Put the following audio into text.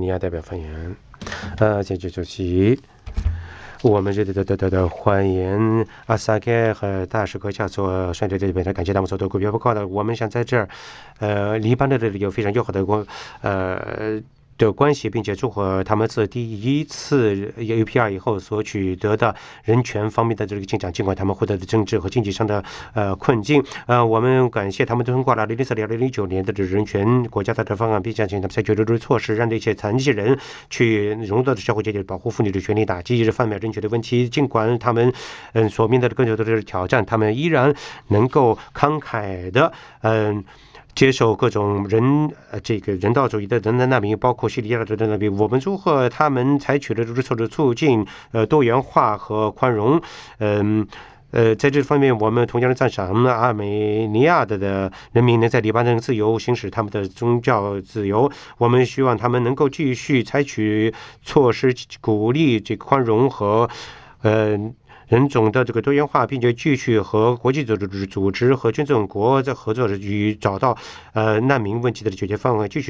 尼亚代表发言。谢谢主席。我们这里欢迎阿萨克和大使阁下所率领这边的，感谢他们所做股票报告的。我们想在这儿，黎巴嫩的有非常友好的的关系，并且祝贺他们自第一次 UPR 以后所取得的人权方面的这个进展，尽管他们获得的政治和经济上的困境。我们感谢他们通过了2014年、2019年的人权国家发展方案，并且请他们采取这措施，让这些残疾人去融入到社会阶级，保护妇女的权利，打击贩卖人权的问题。尽管他们所面对的更多的是挑战，他们依然能够慷慨的接受各种这个人道主义的难民，包括叙利亚的难民。我们祝贺他们采取了措施，促进多元化和宽容。在这方面，我们同样赞赏阿美尼亚的人民能在黎巴嫩自由行使他们的宗教自由。我们希望他们能够继续采取措施，鼓励这个宽容和人种的这个多元化，并且继续和国际组织和捐赠国在合作，与找到难民问题的解决方案，继续